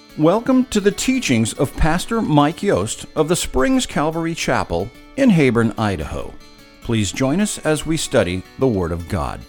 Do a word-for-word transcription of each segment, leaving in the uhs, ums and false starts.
Welcome to the teachings of Pastor Mike Yost of the Springs Calvary Chapel in Hayborn, Idaho. Please join us as we study the Word of God.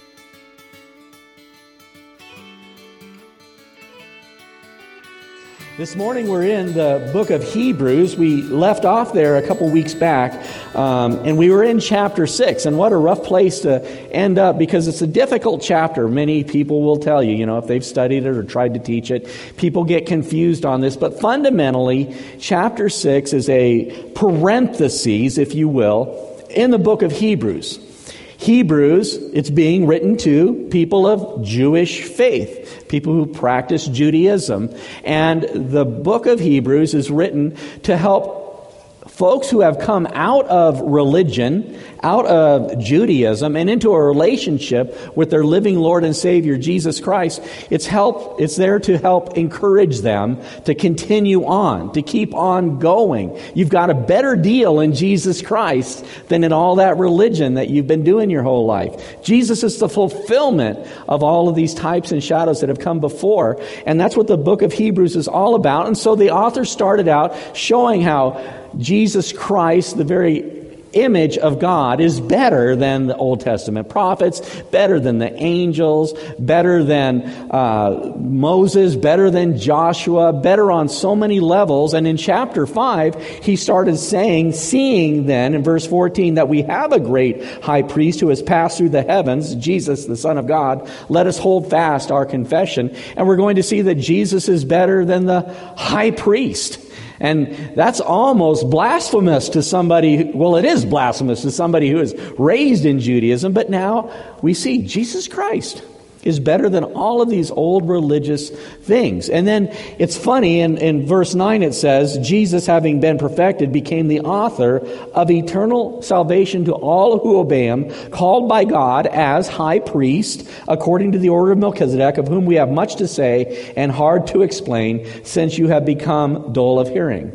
This morning we're in the book of Hebrews. We left off there a couple weeks back, um, and we were in chapter six. And what a rough place to end up, because it's a difficult chapter. Many people will tell you, you know, if they've studied it or tried to teach it, people get confused on this. But fundamentally, chapter six is a parenthesis, if you will, in the book of Hebrews. Hebrews, it's being written to people of Jewish faith, people who practice Judaism. And the book of Hebrews is written to help folks who have come out of religion, out of Judaism, and into a relationship with their living Lord and Savior, Jesus Christ. It's help. It's there to help encourage them to continue on, to keep on going. You've got a better deal in Jesus Christ than in all that religion that you've been doing your whole life. Jesus is the fulfillment of all of these types and shadows that have come before. And that's what the book of Hebrews is all about. And so the author started out showing how Jesus Christ, the very image of God, is better than the Old Testament prophets, better than the angels, better than uh, Moses, better than Joshua, better on so many levels. And in chapter five, he started saying, seeing then, in verse fourteen, that we have a great high priest who has passed through the heavens, Jesus, the Son of God, let us hold fast our confession. And we're going to see that Jesus is better than the high priest. And that's almost blasphemous to somebody, well, it is blasphemous to somebody who is raised in Judaism, but now we see Jesus Christ is better than all of these old religious things. And then it's funny, in, in verse nine it says, Jesus, having been perfected, became the author of eternal salvation to all who obey him, called by God as high priest, according to the order of Melchizedek, of whom we have much to say and hard to explain, since you have become dull of hearing.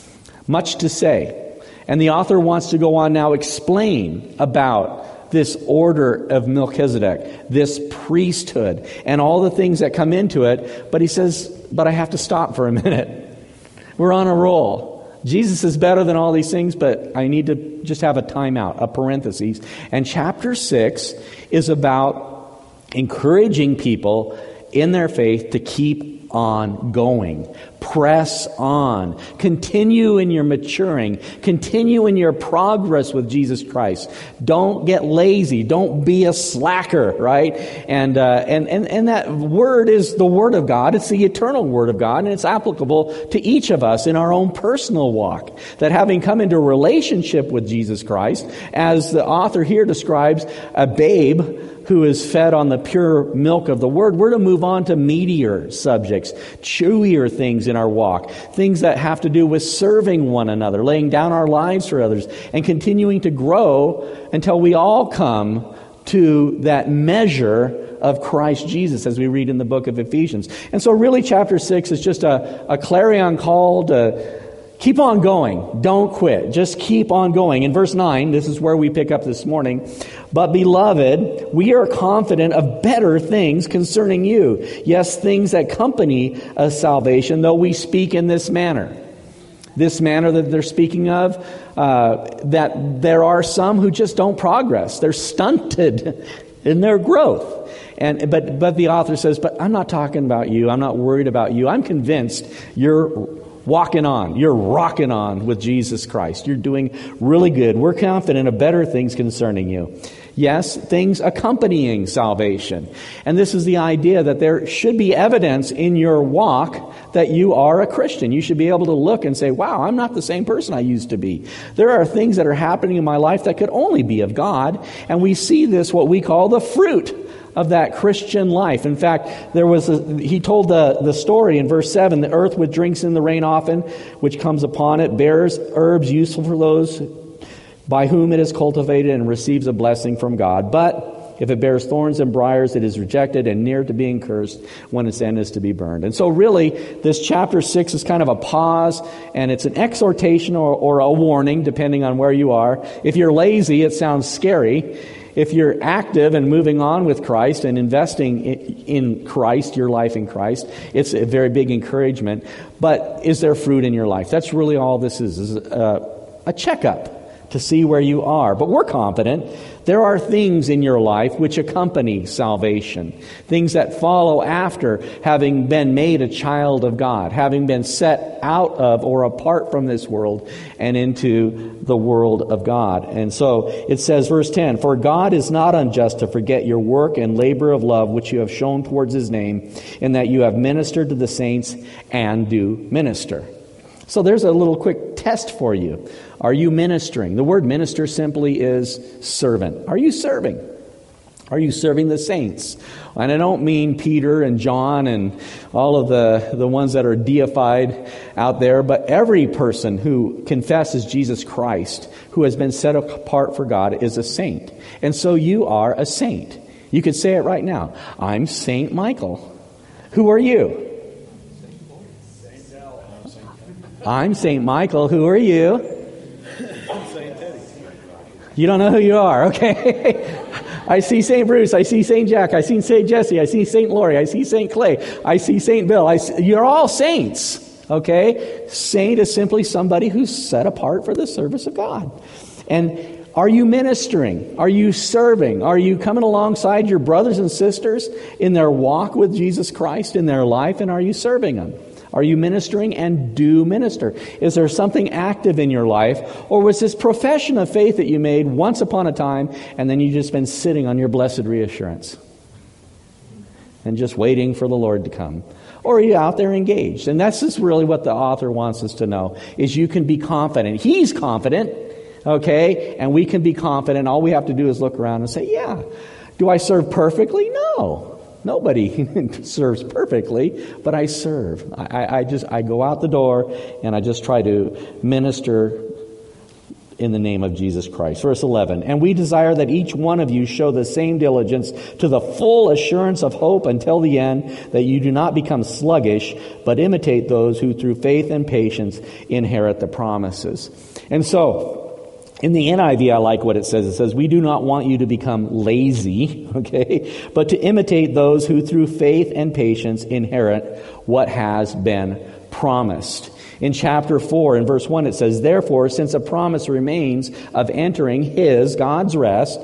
Much to say. And the author wants to go on now explain about this order of Melchizedek, this priesthood, and all the things that come into it. But he says, but I have to stop for a minute. We're on a roll. Jesus is better than all these things, but I need to just have a timeout, a parenthesis. And chapter six is about encouraging people in their faith to keep on going. Press on. Continue in your maturing. Continue in your progress with Jesus Christ. Don't get lazy. Don't be a slacker, right? And uh, and and and that word is the Word of God. It's the eternal Word of God, and it's applicable to each of us in our own personal walk. That having come into a relationship with Jesus Christ, as the author here describes, a babe who is fed on the pure milk of the Word, we're to move on to meatier subjects, chewier things in our walk, things that have to do with serving one another, laying down our lives for others, and continuing to grow until we all come to that measure of Christ Jesus, as we read in the book of Ephesians. And so really chapter six is just a, a clarion call to keep on going. Don't quit. Just keep on going. In verse nine, this is where we pick up this morning. But beloved, we are confident of better things concerning you. Yes, things that accompany a salvation, though we speak in this manner. This manner that they're speaking of, uh, that there are some who just don't progress. They're stunted in their growth. And but but the author says, but I'm not talking about you. I'm not worried about you. I'm convinced you're walking on. You're rocking on with Jesus Christ. You're doing really good. We're confident of better things concerning you. Yes, things accompanying salvation. And this is the idea that there should be evidence in your walk that you are a Christian. You should be able to look and say, wow, I'm not the same person I used to be. There are things that are happening in my life that could only be of God. And we see this, what we call the fruit of that Christian life. In fact, there was a, he told the, the story in verse seven, the earth which drinks in the rain often, which comes upon it, bears herbs useful for those by whom it is cultivated and receives a blessing from God. But if it bears thorns and briars, it is rejected and near to being cursed, when its end is to be burned. And so really, this chapter six is kind of a pause, and it's an exhortation or, or a warning, depending on where you are. If you're lazy, it sounds scary. if you're active and moving on with Christ and investing in Christ, your life in Christ, it's a very big encouragement. But is there fruit in your life? That's really all this is, is a, a checkup to see where you are. But we're confident there are things in your life which accompany salvation, things that follow after having been made a child of God, having been set out of or apart from this world and into the world of God. And so it says, verse ten, "For God is not unjust to forget your work and labor of love which you have shown towards His name, in that you have ministered to the saints and do minister." So there's a little quick test for you. Are you ministering? The word minister simply is servant. Are you serving? Are you serving the saints? And I don't mean Peter and John and all of the, the ones that are deified out there, but every person who confesses Jesus Christ, who has been set apart for God, is a saint. And so you are a saint. You could say it right now. I'm Saint Michael. Who are you? I'm Saint Michael. Who are you? You don't know who you are. Okay. I see Saint Bruce. I see Saint Jack. I see Saint Jesse. I see Saint Lori. I see Saint Clay. I see Saint Bill. I see, you're all saints. Okay. Saint is simply somebody who's set apart for the service of God. And are you ministering? Are you serving? Are you coming alongside your brothers and sisters in their walk with Jesus Christ in their life? And are you serving them? Are you ministering and do minister? Is there something active in your life? Or was this profession of faith that you made once upon a time and then you've just been sitting on your blessed reassurance and just waiting for the Lord to come? Or are you out there engaged? And that's just really what the author wants us to know, is you can be confident. He's confident, okay? And we can be confident. All we have to do is look around and say, yeah. Do I serve perfectly? No. Nobody serves perfectly, but I serve. I, I just I go out the door and I just try to minister in the name of Jesus Christ. Verse eleven, "And we desire that each one of you show the same diligence to the full assurance of hope until the end, that you do not become sluggish, but imitate those who through faith and patience inherit the promises." And so, in the N I V, I like what it says. It says, we do not want you to become lazy, okay, but to imitate those who through faith and patience inherit what has been promised. In chapter four, in verse one, it says, "Therefore, since a promise remains of entering His, God's rest,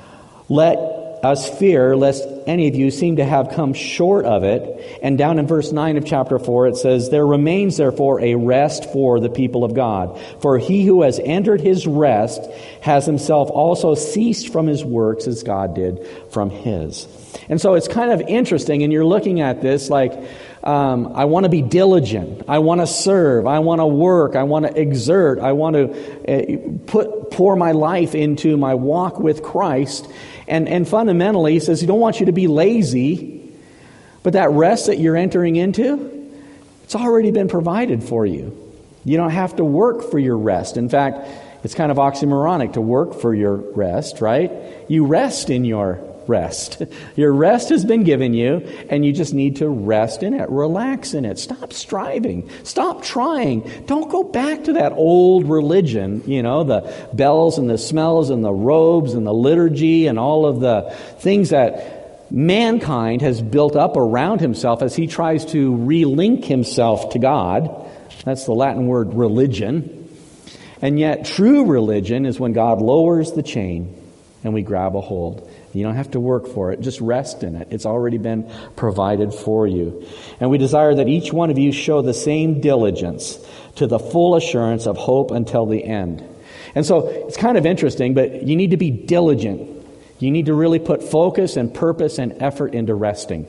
let us fear lest any of you seem to have come short of it." And down in verse nine of chapter four, it says, "There remains therefore a rest for the people of God. For he who has entered his rest has himself also ceased from his works as God did from his." And so it's kind of interesting, and you're looking at this like, um, I want to be diligent. I want to serve. I want to work. I want to exert. I want to uh, put pour my life into my walk with Christ. And and fundamentally, he says, he don't want you to be lazy, but that rest that you're entering into, it's already been provided for you. You don't have to work for your rest. In fact, it's kind of oxymoronic to work for your rest, right? You rest in your rest. Your rest has been given you, and you just need to rest in it. Relax in it. Stop striving. Stop trying. Don't go back to that old religion, you know, the bells and the smells and the robes and the liturgy and all of the things that mankind has built up around himself as he tries to relink himself to God. That's the Latin word religion. And yet true religion is when God lowers the chain and we grab a hold. You don't have to work for it. Just rest in it. It's already been provided for you. And we desire that each one of you show the same diligence to the full assurance of hope until the end. And so it's kind of interesting, but you need to be diligent. You need to really put focus and purpose and effort into resting.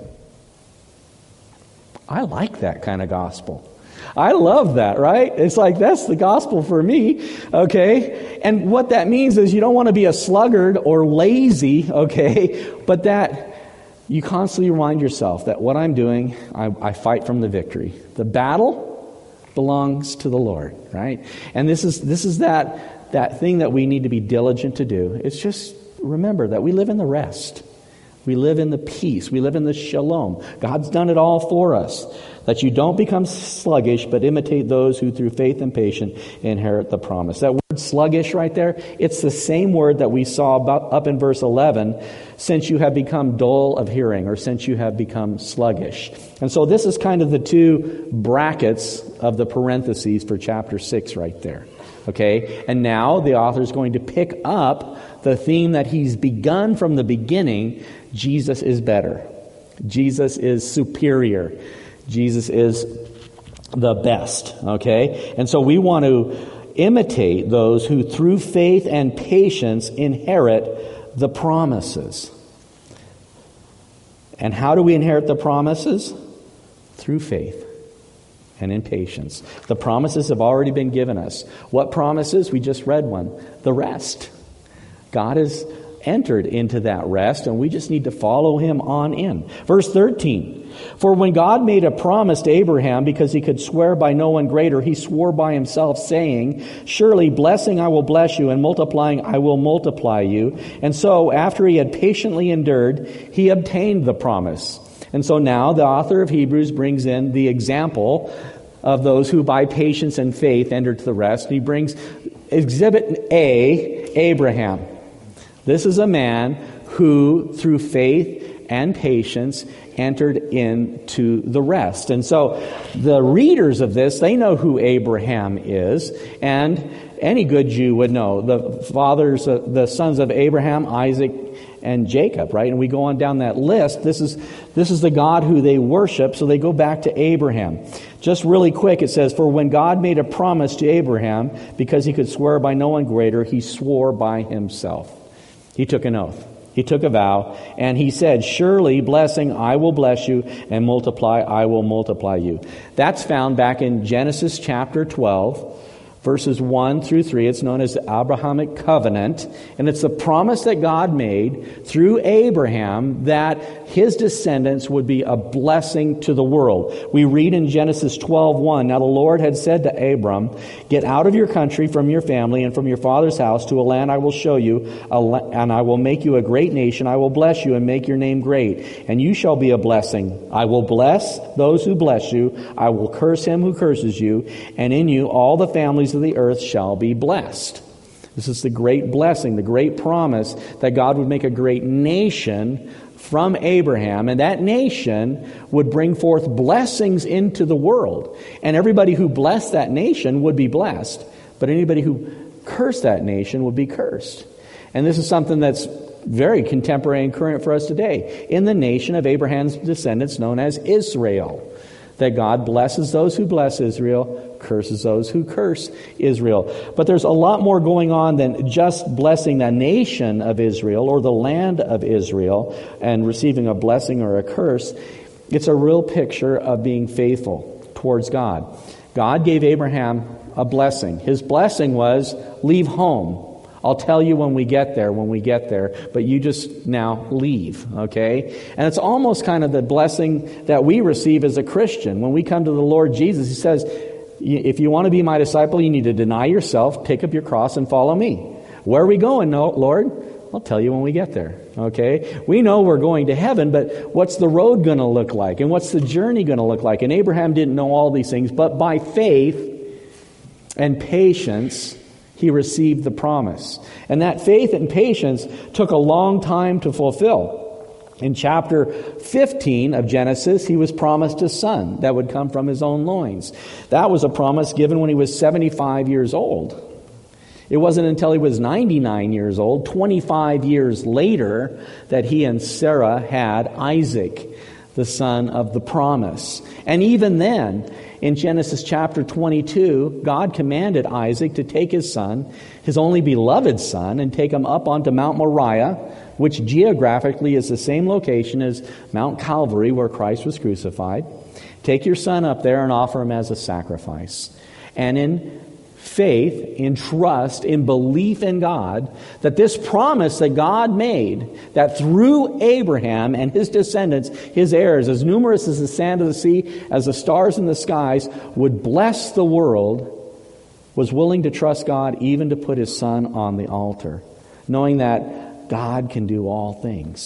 I like that kind of gospel. I love that, right? It's like, that's the gospel for me, okay? And what that means is you don't want to be a sluggard or lazy, okay? But that you constantly remind yourself that what I'm doing, I, I fight from the victory. The battle belongs to the Lord, right? And this is this is that that thing that we need to be diligent to do. It's just remember that we live in the rest. We live in the peace. We live in the shalom. God's done it all for us. That you don't become sluggish, but imitate those who through faith and patience inherit the promise. That word sluggish right there, it's the same word that we saw about up in verse eleven, since you have become dull of hearing, or since you have become sluggish. And so this is kind of the two brackets of the parentheses for chapter six right there. Okay? And now the author is going to pick up the theme that he's begun from the beginning. Jesus is better. Jesus is superior. Jesus is the best, okay? And so we want to imitate those who through faith and patience inherit the promises. And how do we inherit the promises? Through faith and in patience. The promises have already been given us. What promises? We just read one. The rest. God has entered into that rest, and we just need to follow him on in. Verse thirteen. For when God made a promise to Abraham, because he could swear by no one greater, he swore by himself, saying, surely blessing I will bless you, and multiplying I will multiply you. And so, after he had patiently endured, he obtained the promise. And so now the author of Hebrews brings in the example of those who by patience and faith entered to the rest. He brings exhibit A, Abraham. This is a man who, through faith and patience, entered into the rest. And so the readers of this, they know who Abraham is, and any good Jew would know. The fathers, uh, the sons of Abraham, Isaac, and Jacob, right? And we go on down that list. This is this is the God who they worship, so they go back to Abraham. Just really quick, it says, for when God made a promise to Abraham, because he could swear by no one greater, he swore by himself. He took an oath. He took a vow, and he said, surely blessing I will bless you, and multiply I will multiply you. That's found back in Genesis chapter twelve, verses one through three. It's known as the Abrahamic covenant, and it's the promise that God made through Abraham that his descendants would be a blessing to the world. We read in Genesis twelve one, now the Lord had said to Abram, get out of your country, from your family, and from your father's house to a land I will show you, and I will make you a great nation. I will bless you and make your name great, and you shall be a blessing. I will bless those who bless you. I will curse him who curses you, and in you all the families of the earth shall be blessed. This is the great blessing, the great promise that God would make a great nation from Abraham, and that nation would bring forth blessings into the world. And everybody who blessed that nation would be blessed, but anybody who cursed that nation would be cursed. And this is something that's very contemporary and current for us today in the nation of Abraham's descendants known as Israel. That God blesses those who bless Israel, curses those who curse Israel. But there's a lot more going on than just blessing the nation of Israel or the land of Israel and receiving a blessing or a curse. It's a real picture of being faithful towards God. God gave Abraham a blessing. His blessing was, leave home. I'll tell you when we get there, when we get there, but you just now leave, okay? And it's almost kind of the blessing that we receive as a Christian. When we come to the Lord Jesus, he says, if you want to be my disciple, you need to deny yourself, take up your cross, and follow me. Where are we going, no, Lord? I'll tell you when we get there, okay? We know we're going to heaven, but what's the road going to look like? And what's the journey going to look like? And Abraham didn't know all these things, but by faith and patience, he received the promise. And that faith and patience took a long time to fulfill. In chapter fifteen of Genesis, he was promised a son that would come from his own loins. That was a promise given when he was seventy-five years old. It wasn't until he was ninety-nine years old, twenty-five years later, that he and Sarah had Isaac, the son of the promise. And even then, in Genesis chapter twenty-two, God commanded Isaac to take his son, his only beloved son, and take him up onto Mount Moriah, which geographically is the same location as Mount Calvary where Christ was crucified. Take your son up there and offer him as a sacrifice. And in faith, in trust, in belief in God, that this promise that God made, that through Abraham and his descendants, his heirs, as numerous as the sand of the sea, as the stars in the skies, would bless the world, was willing to trust God even to put his son on the altar, knowing that God can do all things.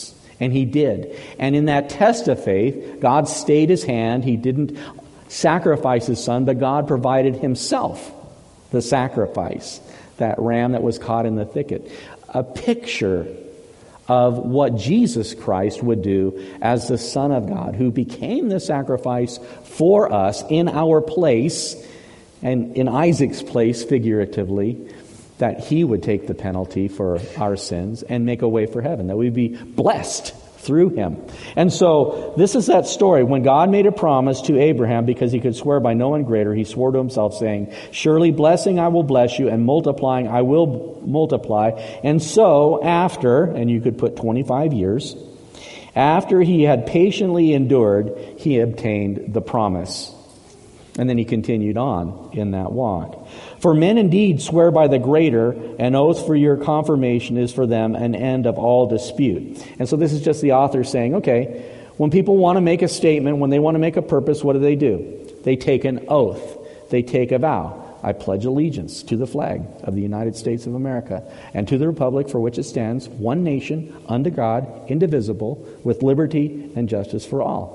And he did. And in that test of faith, God stayed his hand. He didn't sacrifice his son, but God provided himself the sacrifice, that ram that was caught in the thicket. A picture of what Jesus Christ would do as the Son of God, who became the sacrifice for us in our place, and in Isaac's place, figuratively, that he would take the penalty for our sins and make a way for heaven, that we'd be blessed through him. And so this is that story. When God made a promise to Abraham, because he could swear by no one greater, he swore to himself, saying, surely blessing I will bless you, and multiplying I will multiply. And so after, and you could put twenty-five years, after he had patiently endured, he obtained the promise. And then he continued on in that walk. For men indeed swear by the greater, an oath for your confirmation is for them an end of all dispute. And so this is just the author saying, okay, when people want to make a statement, when they want to make a purpose, what do they do? They take an oath. They take a vow. I pledge allegiance to the flag of the United States of America and to the republic for which it stands, one nation, under God, indivisible, with liberty and justice for all.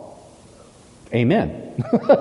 Amen.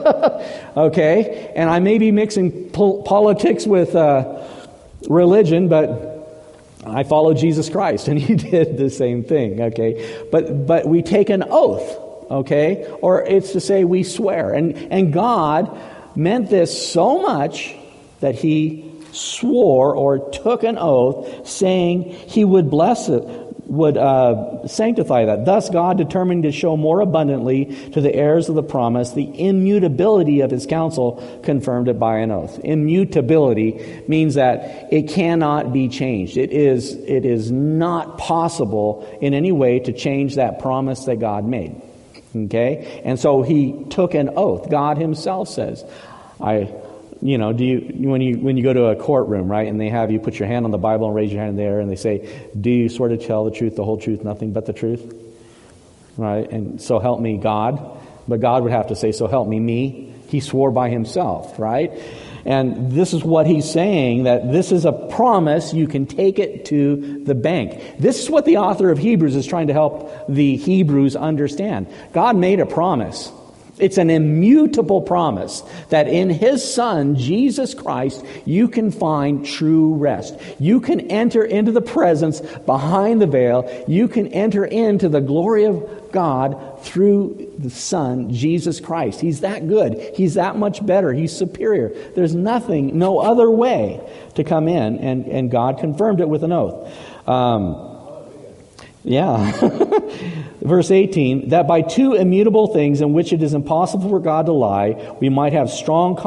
Okay, and I may be mixing pol- politics with uh, religion, but I follow Jesus Christ, and he did the same thing. Okay, but but we take an oath. Okay, or it's to say we swear, and and God meant this so much that he swore or took an oath, saying he would bless it. would uh, sanctify that. Thus God determined to show more abundantly to the heirs of the promise the immutability of his counsel, confirmed it by an oath. Immutability means that it cannot be changed. It is, it is not possible in any way to change that promise that God made. Okay? And so he took an oath. God himself says, I... You know, do you when you when you go to a courtroom, right, and they have you put your hand on the Bible and raise your hand there, and they say, "Do you swear to tell the truth, the whole truth, nothing but the truth?" Right, and so help me God, but God would have to say, "So help me me." He swore by himself, right? And this is what he's saying, that this is a promise. You can take it to the bank. This is what the author of Hebrews is trying to help the Hebrews understand. God made a promise. It's an immutable promise that in his Son, Jesus Christ, you can find true rest. You can enter into the presence behind the veil. You can enter into the glory of God through the Son, Jesus Christ. He's that good. He's that much better. He's superior. There's nothing, no other way to come in, and, and God confirmed it with an oath. Um, yeah. Verse eighteen, that by two immutable things in which it is impossible for God to lie, we might have strong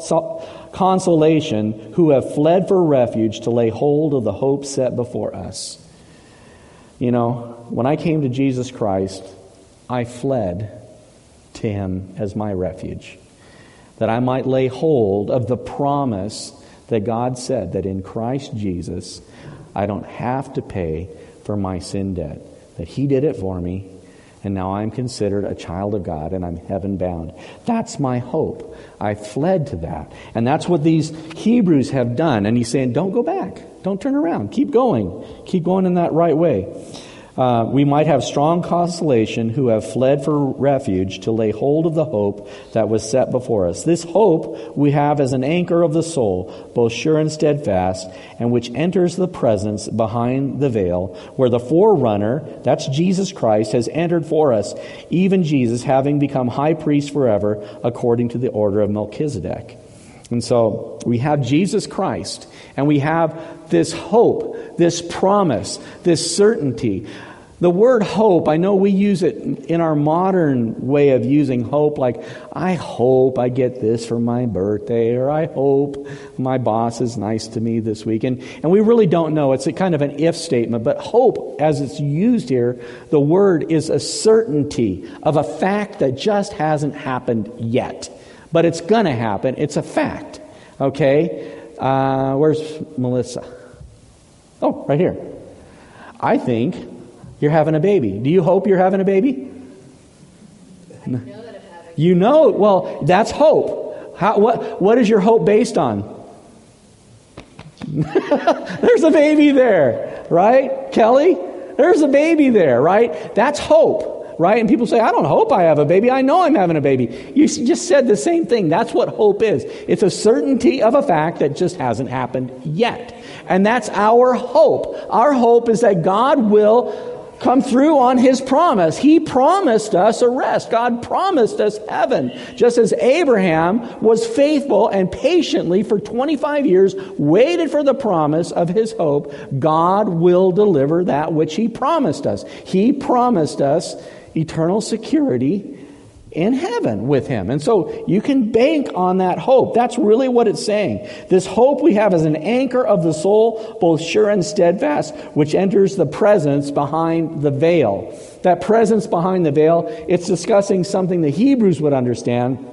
consolation who have fled for refuge to lay hold of the hope set before us. You know, when I came to Jesus Christ, I fled to him as my refuge, that I might lay hold of the promise that God said that in Christ Jesus, I don't have to pay for my sin debt, that he did it for me, and now I'm considered a child of God, and I'm heaven bound. That's my hope. I fled to that. And that's what these Hebrews have done. And he's saying, don't go back. Don't turn around. Keep going. Keep going in that right way. Uh, we might have strong consolation who have fled for refuge to lay hold of the hope that was set before us. This hope we have as an anchor of the soul, both sure and steadfast, and which enters the presence behind the veil, where the forerunner, that's Jesus Christ, has entered for us, even Jesus having become high priest forever, according to the order of Melchizedek. And so we have Jesus Christ, and we have this hope, this promise, this certainty. The word hope, I know we use it in our modern way of using hope, like, I hope I get this for my birthday, or I hope my boss is nice to me this week. And, and we really don't know. It's a kind of an if statement. But hope, as it's used here, the word is a certainty of a fact that just hasn't happened yet. But it's going to happen. It's a fact. Okay? Uh, where's Melissa? Oh, right here. I think you're having a baby. Do you hope you're having a baby? I know that I'm having. You know, well, that's hope. How, what, what is your hope based on? There's a baby there, right? Kelly? There's a baby there, right? That's hope, right? And people say, I don't hope I have a baby. I know I'm having a baby. You just said the same thing. That's what hope is. It's a certainty of a fact that just hasn't happened yet. And that's our hope. Our hope is that God will come through on His promise. He promised us a rest. God promised us heaven. Just as Abraham was faithful and patiently for twenty-five years waited for the promise of his hope, God will deliver that which He promised us. He promised us eternal security in heaven with Him. And so you can bank on that hope. That's really what it's saying. This hope we have is an anchor of the soul, both sure and steadfast, which enters the presence behind the veil. That presence behind the veil, it's discussing something the Hebrews would understand.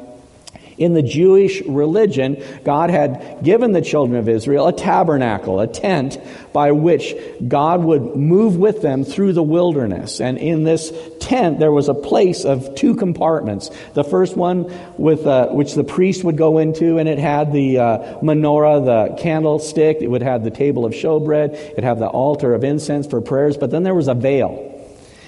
In the Jewish religion, God had given the children of Israel a tabernacle, a tent, by which God would move with them through the wilderness. And in this tent, there was a place of two compartments. The first one, with uh, which the priest would go into, and it had the uh, menorah, the candlestick. It would have the table of showbread. It would have the altar of incense for prayers. But then there was a veil.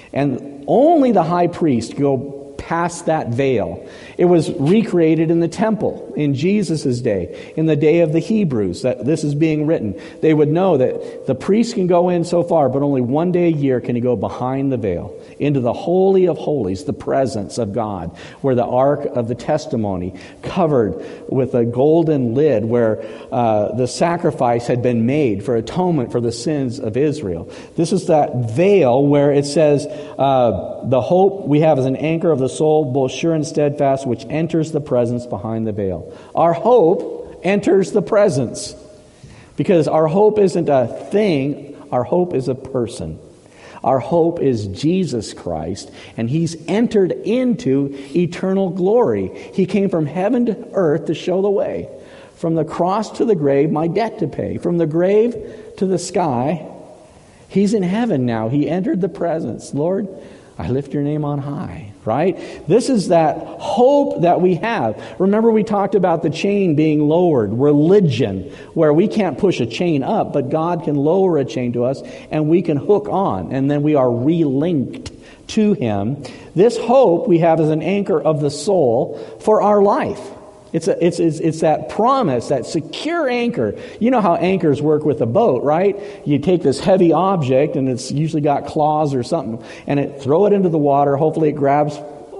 And only the high priest could go past that veil. It was recreated in the temple in Jesus' day, in the day of the Hebrews, that this is being written. They would know that the priest can go in so far, but only one day a year can he go behind the veil, into the Holy of Holies, the presence of God, where the Ark of the Testimony, covered with a golden lid, where uh, the sacrifice had been made for atonement for the sins of Israel. This is that veil where it says, uh, the hope we have is an anchor of the soul, both sure and steadfast, which enters the presence behind the veil. Our hope enters the presence, because our hope isn't a thing, our hope is a person. Our hope is Jesus Christ, and He's entered into eternal glory. He came from heaven to earth to show the way. From the cross to the grave, my debt to pay. From the grave to the sky, He's in heaven now. He entered the presence. Lord, I lift your name on high, right? This is that hope that we have. Remember, we talked about the chain being lowered, religion, where we can't push a chain up, but God can lower a chain to us and we can hook on, and then we are relinked to Him. This hope we have as an anchor of the soul for our life. It's, a, it's, it's, it's that promise, that secure anchor. You know how anchors work with a boat, right? You take this heavy object, and it's usually got claws or something, and it throw it into the water. Hopefully it grabs a,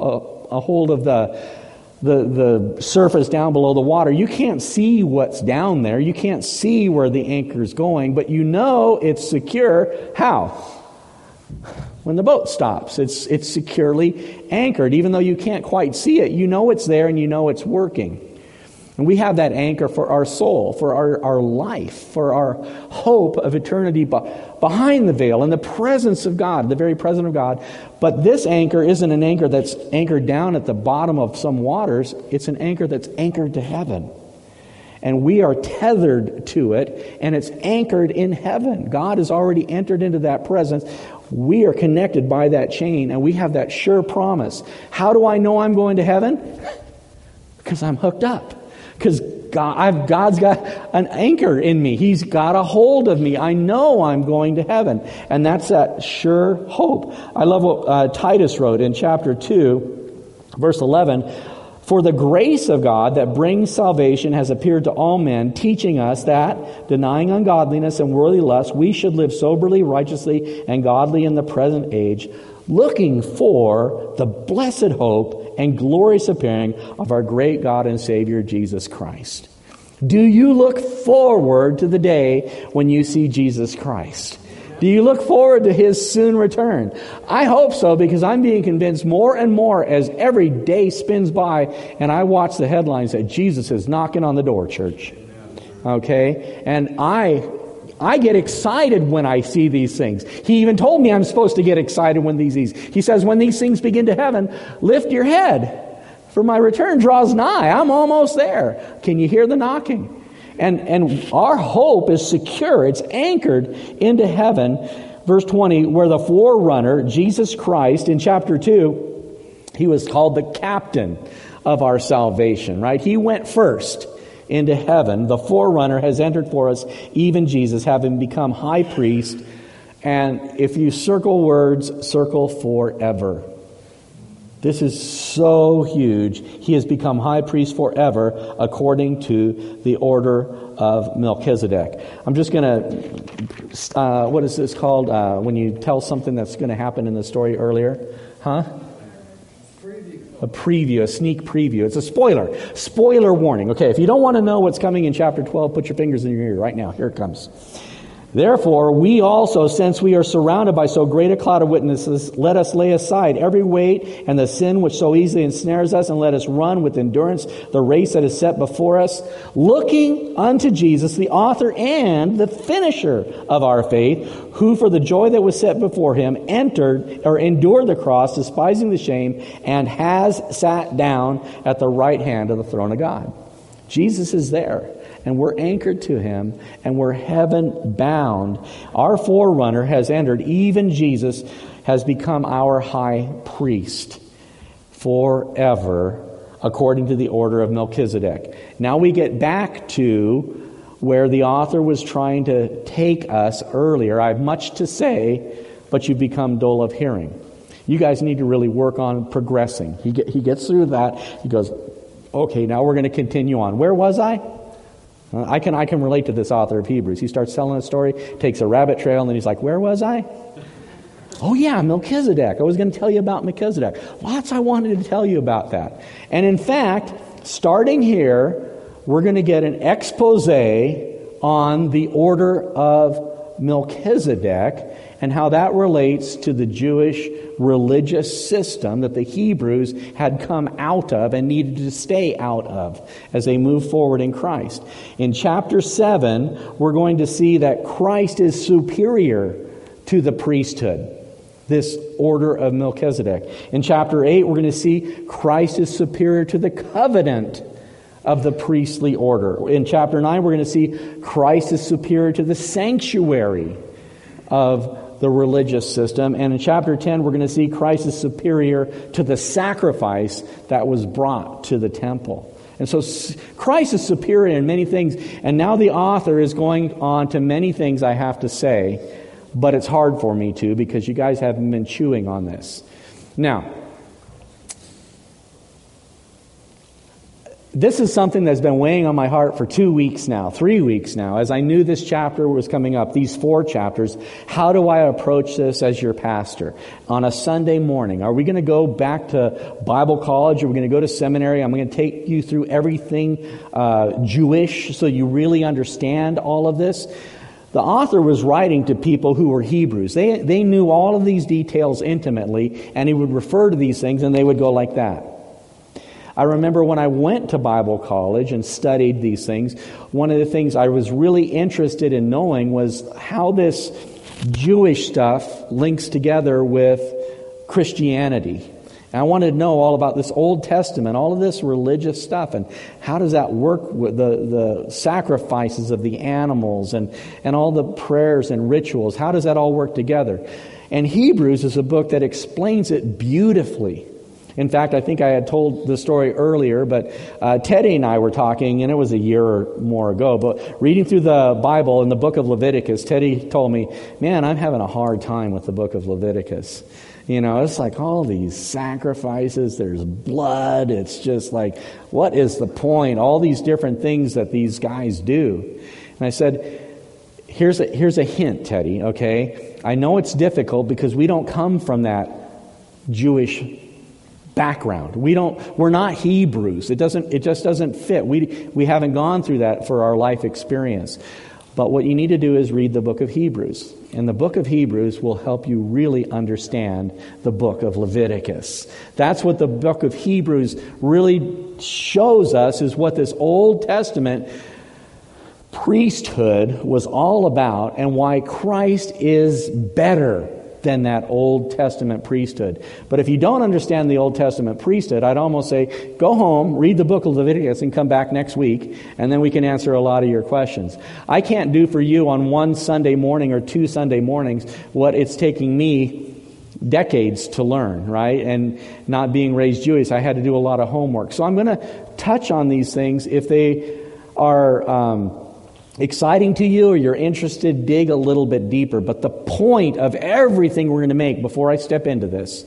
a hold of the, the, the surface down below the water. You can't see what's down there. You can't see where the anchor's going, but you know it's secure. How? When the boat stops, it's it's securely anchored. Even though you can't quite see it, you know it's there and you know it's working. And we have that anchor for our soul, for our, our life, for our hope of eternity behind the veil, in the presence of God, the very presence of God. But this anchor isn't an anchor that's anchored down at the bottom of some waters. It's an anchor that's anchored to heaven. And we are tethered to it, and it's anchored in heaven. God has already entered into that presence. We are connected by that chain, and we have that sure promise. How do I know I'm going to heaven? Because I'm hooked up. Because God, I've, God's got an anchor in me. He's got a hold of me. I know I'm going to heaven. And that's that sure hope. I love what uh, Titus wrote in chapter two, verse eleven. For the grace of God that brings salvation has appeared to all men, teaching us that, denying ungodliness and worldly lust, we should live soberly, righteously, and godly in the present age, looking for the blessed hope and glorious appearing of our great God and Savior, Jesus Christ. Do you look forward to the day when you see Jesus Christ? Do you look forward to His soon return? I hope so, because I'm being convinced more and more as every day spins by and I watch the headlines that Jesus is knocking on the door, church. Okay? And I I get excited when I see these things. He even told me I'm supposed to get excited when these things. He says, when these things begin to happen, lift your head, for my return draws nigh. I'm almost there. Can you hear the knocking? And and our hope is secure. It's anchored into heaven. Verse twenty, where the forerunner, Jesus Christ, in chapter two, He was called the captain of our salvation, right? He went first into heaven. The forerunner has entered for us, even Jesus, having become high priest And if you circle words, circle forever. This is so huge. He has become high priest forever according to the order of Melchizedek. I'm just going to, uh, what is this called uh, when you tell something that's going to happen in the story earlier? Huh? A preview, a sneak preview. It's a spoiler. Spoiler warning. Okay, if you don't want to know what's coming in chapter twelve, put your fingers in your ear right now. Here it comes. Therefore, we also, since we are surrounded by so great a cloud of witnesses, let us lay aside every weight and the sin which so easily ensnares us, and let us run with endurance the race that is set before us, looking unto Jesus, the author and the finisher of our faith, who for the joy that was set before him entered or endured the cross, despising the shame, and has sat down at the right hand of the throne of God. Jesus is there. And we're anchored to him, and we're heaven bound. Our forerunner has entered. Even Jesus has become our high priest forever, according to the order of Melchizedek. Now we get back to where the author was trying to take us earlier. I have much to say, but you've become dull of hearing. You guys need to really work on progressing. He, get, he gets through that. He goes, okay, now we're going to continue on. Where was I? I can I can relate to this author of Hebrews. He starts telling a story, takes a rabbit trail, and then he's like, where was I? Oh yeah, Melchizedek. I was going to tell you about Melchizedek. Lots I wanted to tell you about that. And in fact, starting here, we're going to get an expose on the order of Melchizedek and how that relates to the Jewish religious system that the Hebrews had come out of and needed to stay out of as they move forward in Christ. In chapter seven, we're going to see that Christ is superior to the priesthood, this order of Melchizedek. In chapter eight, we're going to see Christ is superior to the covenant of the priestly order. In chapter nine, we're going to see Christ is superior to the sanctuary of the religious system. And in chapter ten, we're going to see Christ is superior to the sacrifice that was brought to the temple. And so Christ is superior in many things. And now the author is going on to many things I have to say, but it's hard for me to because you guys haven't been chewing on this. Now, this is something that's been weighing on my heart for two weeks now, three weeks now, as I knew this chapter was coming up, these four chapters. How do I approach this as your pastor on a Sunday morning? Are we going to go back to Bible college? Are we going to go to seminary? I'm going to take you through everything uh, Jewish so you really understand all of this. The author was writing to people who were Hebrews. They, they knew all of these details intimately, and he would refer to these things, and they would go like that. I remember when I went to Bible college and studied these things, one of the things I was really interested in knowing was how this Jewish stuff links together with Christianity. And I wanted to know all about this Old Testament, all of this religious stuff, and how does that work with the, the sacrifices of the animals and, and all the prayers and rituals. How does that all work together? And Hebrews is a book that explains it beautifully. In fact, I think I had told the story earlier, but uh, Teddy and I were talking, and it was a year or more ago, but reading through the Bible in the book of Leviticus, Teddy told me, man, I'm having a hard time with the book of Leviticus. You know, it's like all these sacrifices, there's blood, it's just like, what is the point? All these different things that these guys do. And I said, here's a, here's a hint, Teddy, okay? I know it's difficult because we don't come from that Jewish background. We don't, we're not Hebrews. It doesn't, it just doesn't fit. We, we haven't gone through that for our life experience. But what you need to do is read the book of Hebrews. And the book of Hebrews will help you really understand the book of Leviticus. That's what the book of Hebrews really shows us, is what this Old Testament priesthood was all about and why Christ is better than that Old Testament priesthood. But if you don't understand the Old Testament priesthood, I'd almost say, go home, read the book of Leviticus, and come back next week, and then we can answer a lot of your questions. I can't do for you on one Sunday morning or two Sunday mornings what it's taking me decades to learn, right? And not being raised Jewish, I had to do a lot of homework. So I'm going to touch on these things if they are um, exciting to you or you're interested, dig a little bit deeper. But the point of everything we're going to make before I step into this,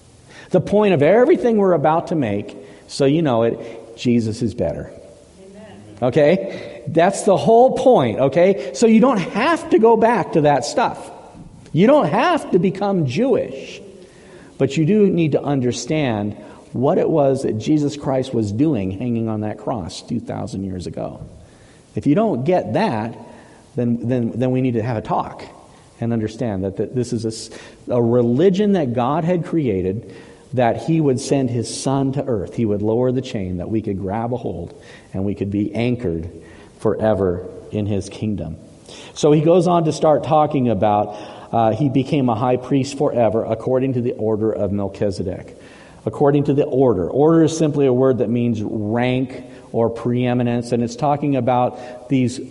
the point of everything we're about to make, so you know it, Jesus is better. Amen. Okay? That's the whole point, okay? So you don't have to go back to that stuff. You don't have to become Jewish. But you do need to understand what it was that Jesus Christ was doing hanging on that cross two thousand years ago. If you don't get that, then then, then we need to have a talk and understand that, that this is a, a religion that God had created, that He would send His Son to earth. He would lower the chain that we could grab a hold and we could be anchored forever in His kingdom. So he goes on to start talking about uh, he became a high priest forever according to the order of Melchizedek. According to the order. Order is simply a word that means rank or preeminence, and it's talking about these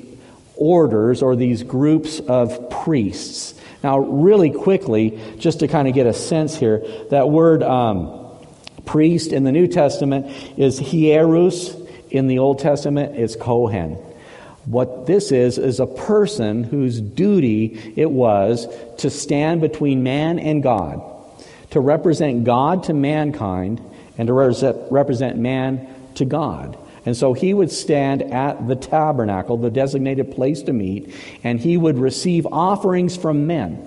orders or these groups of priests. Now, really quickly, just to kind of get a sense here, that word um, priest in the New Testament is hierus. In the Old Testament, it's Kohen. What this is, is a person whose duty it was to stand between man and God, to represent God to mankind, and to represent man to God. And so he would stand at the tabernacle, the designated place to meet, and he would receive offerings from men.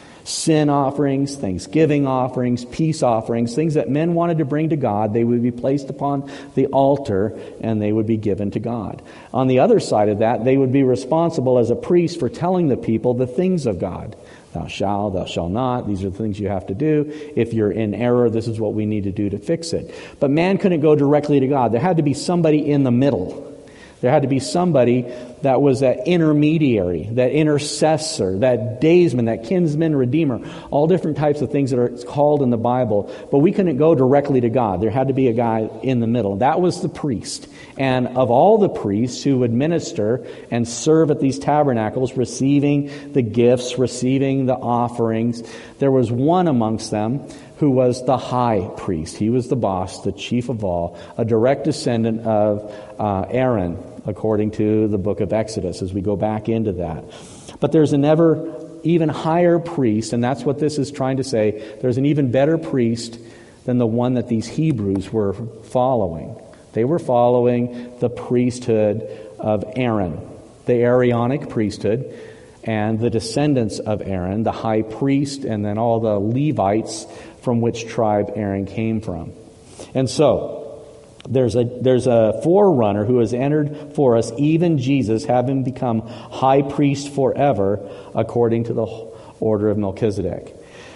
Sin offerings, thanksgiving offerings, peace offerings, things that men wanted to bring to God, they would be placed upon the altar and they would be given to God. On the other side of that, they would be responsible as a priest for telling the people the things of God. Thou shalt, thou shalt not. These are the things you have to do. If you're in error, this is what we need to do to fix it. But man couldn't go directly to God. There had to be somebody in the middle. There had to be somebody that was that intermediary, that intercessor, that daysman, that kinsman redeemer, all different types of things that are called in the Bible. But we couldn't go directly to God. There had to be a guy in the middle. That was the priest. And of all the priests who would minister and serve at these tabernacles, receiving the gifts, receiving the offerings, there was one amongst them who was the high priest. He was the boss, the chief of all, a direct descendant of uh, Aaron, according to the book of Exodus, as we go back into that. But there's an ever even higher priest, and that's what this is trying to say. There's an even better priest than the one that these Hebrews were following. They were following the priesthood of Aaron, the Aaronic priesthood, and the descendants of Aaron, the high priest, and then all the Levites from which tribe Aaron came from. And so, there's a there's a forerunner who has entered for us, even Jesus, having become high priest forever, according to the order of Melchizedek.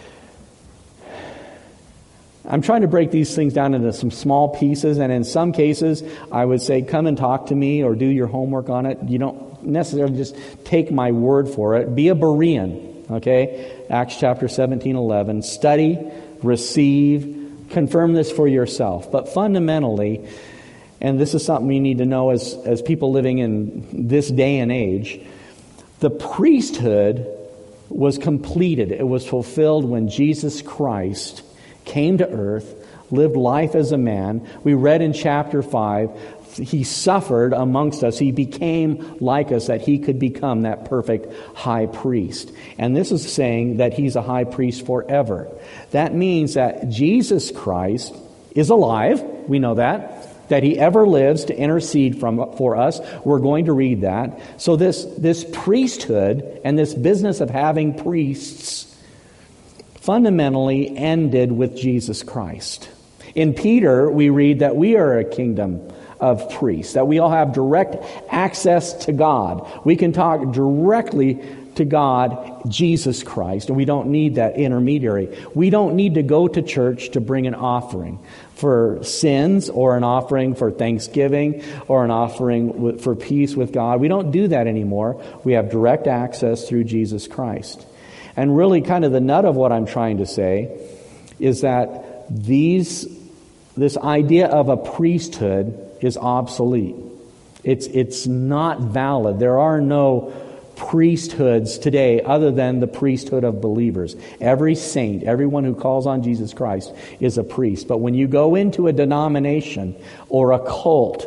I'm trying to break these things down into some small pieces, and in some cases, I would say, come and talk to me or do your homework on it. You don't necessarily just take my word for it. Be a Berean, okay? Acts chapter seventeen, eleven. Study, receive, confirm this for yourself. But fundamentally, and this is something you need to know as, as people living in this day and age, the priesthood was completed. It was fulfilled when Jesus Christ came to earth, lived life as a man. We read in chapter five, He suffered amongst us. He became like us, that He could become that perfect high priest. And this is saying that He's a high priest forever. That means that Jesus Christ is alive. We know that. That He ever lives to intercede from for us. We're going to read that. So this, this priesthood and this business of having priests fundamentally ended with Jesus Christ. In Peter, we read that we are a kingdom of priests, that we all have direct access to God. We can talk directly to God, Jesus Christ, and we don't need that intermediary. We don't need to go to church to bring an offering for sins or an offering for thanksgiving or an offering for peace with God. We don't do that anymore. We have direct access through Jesus Christ. And really kind of the nut of what I'm trying to say is that these this idea of a priesthood is obsolete. It's it's not valid. There are no priesthoods today other than the priesthood of believers. Every saint, everyone who calls on Jesus Christ is a priest. But when you go into a denomination or a cult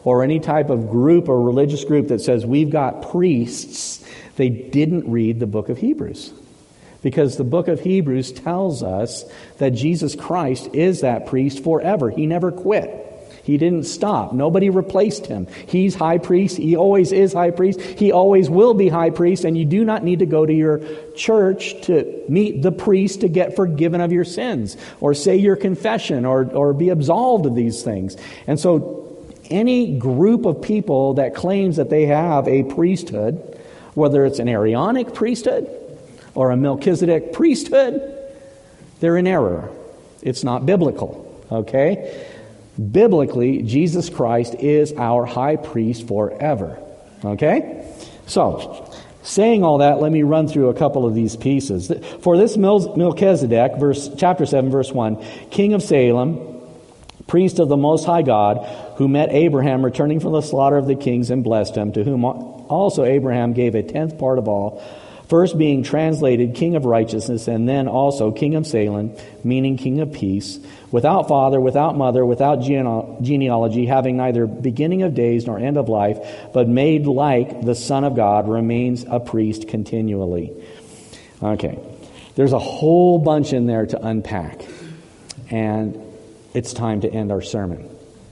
or any type of group or religious group that says we've got priests, they didn't read the book of Hebrews. Because the book of Hebrews tells us that Jesus Christ is that priest forever. He never quit. He didn't stop. Nobody replaced him. He's high priest. He always is high priest. He always will be high priest. And you do not need to go to your church to meet the priest to get forgiven of your sins, or say your confession, or, or be absolved of these things. And so any group of people that claims that they have a priesthood, whether it's an Aaronic priesthood or a Melchizedek priesthood, they're in error. It's not biblical. Okay? Biblically, Jesus Christ is our high priest forever. Okay? So, saying all that, let me run through a couple of these pieces. For this Melchizedek, verse, chapter seven, verse one, king of Salem, priest of the Most High God, who met Abraham returning from the slaughter of the kings and blessed him, to whom also Abraham gave a tenth part of all, first being translated king of righteousness, and then also king of Salem, meaning king of peace, without father, without mother, without gene- genealogy, having neither beginning of days nor end of life, but made like the Son of God, remains a priest continually. Okay, there's a whole bunch in there to unpack, and it's time to end our sermon.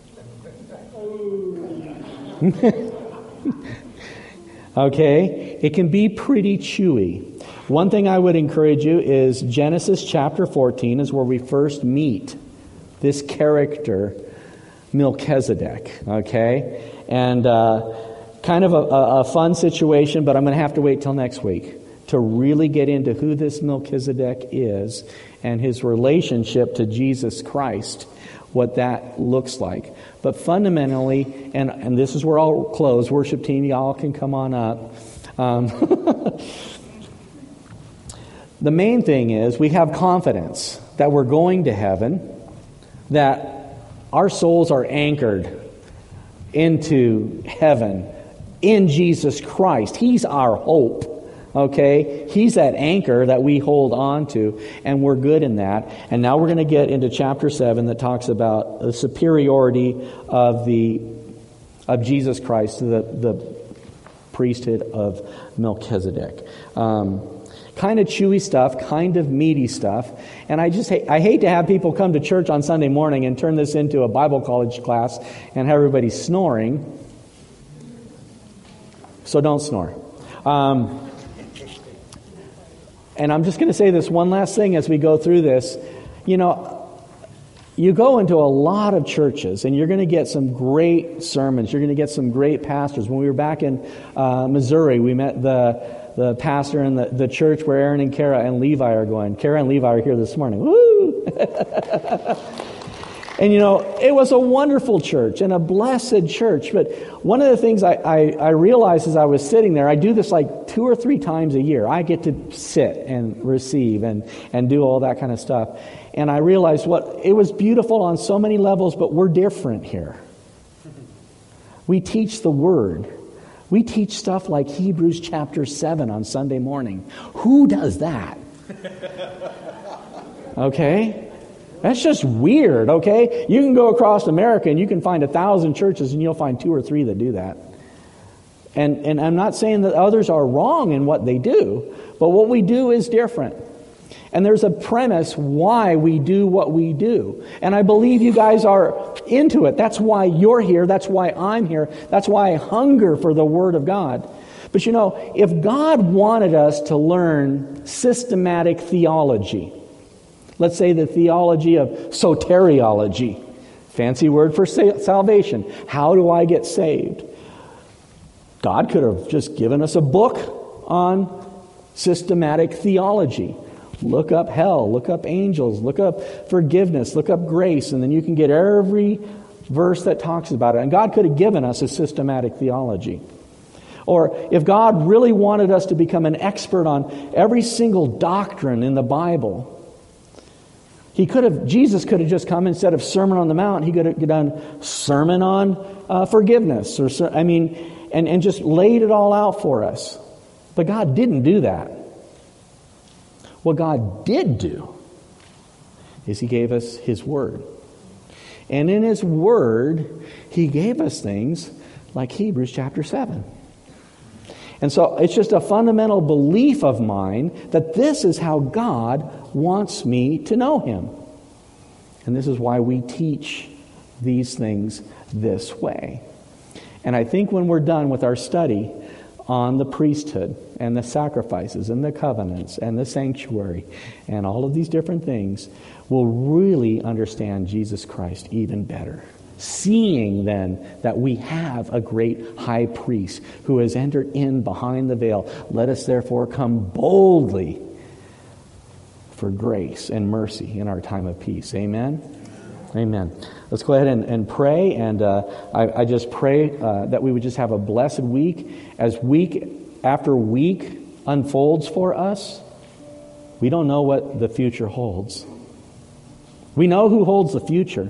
Okay, it can be pretty chewy. One thing I would encourage you is Genesis chapter fourteen is where we first meet this character, Melchizedek. Okay, and uh, kind of a, a, a fun situation, but I'm going to have to wait till next week to really get into who this Melchizedek is and his relationship to Jesus Christ, what that looks like. But fundamentally, and, and this is where I'll close, worship team, y'all can come on up. Um, the main thing is we have confidence that we're going to heaven, that our souls are anchored into heaven in Jesus Christ. He's our hope. Okay, he's that anchor that we hold on to, and we're good in that. And now we're going to get into chapter seven that talks about the superiority of the of Jesus Christ to the, the priesthood of Melchizedek. Um, kind of chewy stuff, kind of meaty stuff. And I just hate, I hate to have people come to church on Sunday morning and turn this into a Bible college class and have everybody snoring. So don't snore. Um, And I'm just going to say this one last thing as we go through this. You know, you go into a lot of churches and you're going to get some great sermons. You're going to get some great pastors. When we were back in uh, Missouri, we met the the pastor in the, the church where Aaron and Kara and Levi are going. Kara and Levi are here this morning. Woo! And, you know, it was a wonderful church and a blessed church. But one of the things I, I, I realized as I was sitting there, I do this like two or three times a year. I get to sit and receive and, and do all that kind of stuff. And I realized what it was beautiful on so many levels, but we're different here. We teach the Word. We teach stuff like Hebrews chapter seven on Sunday morning. Who does that? Okay? That's just weird, okay? You can go across America and you can find a thousand churches and you'll find two or three that do that. And and I'm not saying that others are wrong in what they do, but what we do is different. And there's a premise why we do what we do. And I believe you guys are into it. That's why you're here. That's why I'm here. That's why I hunger for the Word of God. But you know, if God wanted us to learn systematic theology, let's say the theology of soteriology, fancy word for salvation. How do I get saved? God could have just given us a book on systematic theology. Look up hell, look up angels, look up forgiveness, look up grace, and then you can get every verse that talks about it. And God could have given us a systematic theology. Or if God really wanted us to become an expert on every single doctrine in the Bible, He could have, Jesus could have just come instead of Sermon on the Mount, He could have done Sermon on uh, forgiveness, or I mean, and, and just laid it all out for us. But God didn't do that. What God did do is He gave us His Word. And in His Word, He gave us things like Hebrews chapter seven. And so it's just a fundamental belief of mine that this is how God wants me to know Him. And this is why we teach these things this way. And I think when we're done with our study on the priesthood and the sacrifices and the covenants and the sanctuary and all of these different things, we'll really understand Jesus Christ even better. Seeing then that we have a great high priest who has entered in behind the veil, let us therefore come boldly for grace and mercy in our time of peace. Amen? Amen. Let's go ahead and, and pray. And uh, I, I just pray uh, that we would just have a blessed week. As week after week unfolds for us, we don't know what the future holds. We know who holds the future.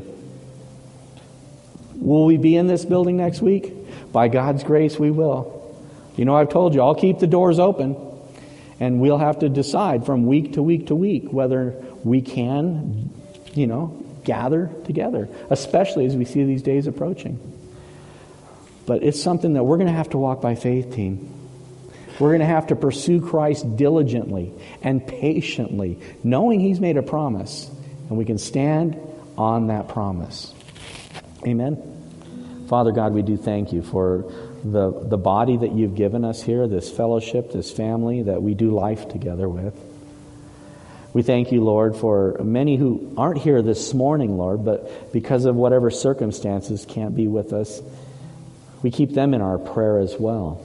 Will we be in this building next week? By God's grace, we will. You know, I've told you, I'll keep the doors open. And we'll have to decide from week to week to week whether we can, you know, gather together, especially as we see these days approaching. But it's something that we're going to have to walk by faith, team. We're going to have to pursue Christ diligently and patiently, knowing He's made a promise, and we can stand on that promise. Amen. Father God, we do thank You for the, the body that You've given us here, this fellowship, this family that we do life together with. We thank You, Lord, for many who aren't here this morning, Lord, but because of whatever circumstances can't be with us, we keep them in our prayer as well.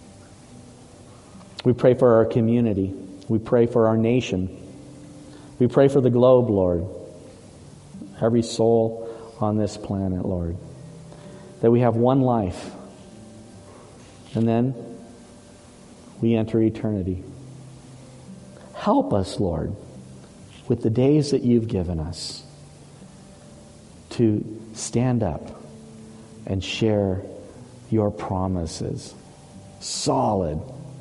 We pray for our community. We pray for our nation. We pray for the globe, Lord. Every soul on this planet, Lord. That we have one life. And then we enter eternity. Help us, Lord, with the days that You've given us to stand up and share Your promises. Solid.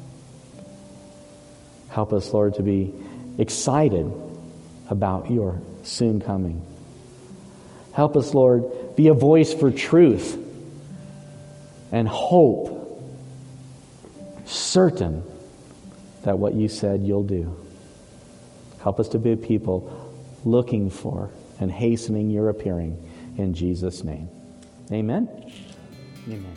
Help us, Lord, to be excited about Your soon coming. Help us, Lord, be a voice for truth and hope, certain that what You said You'll do. Help us to be a people looking for and hastening Your appearing in Jesus' name. Amen. Amen.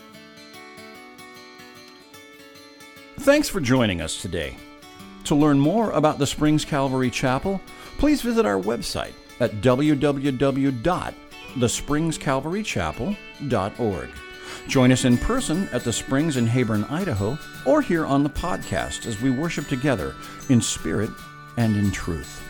Thanks for joining us today. To learn more about the Springs Calvary Chapel, please visit our website at w w w dot the springs calvary chapel dot org. Join us in person at the Springs in Heyburn, Idaho, or here on the podcast as we worship together in spirit and in truth.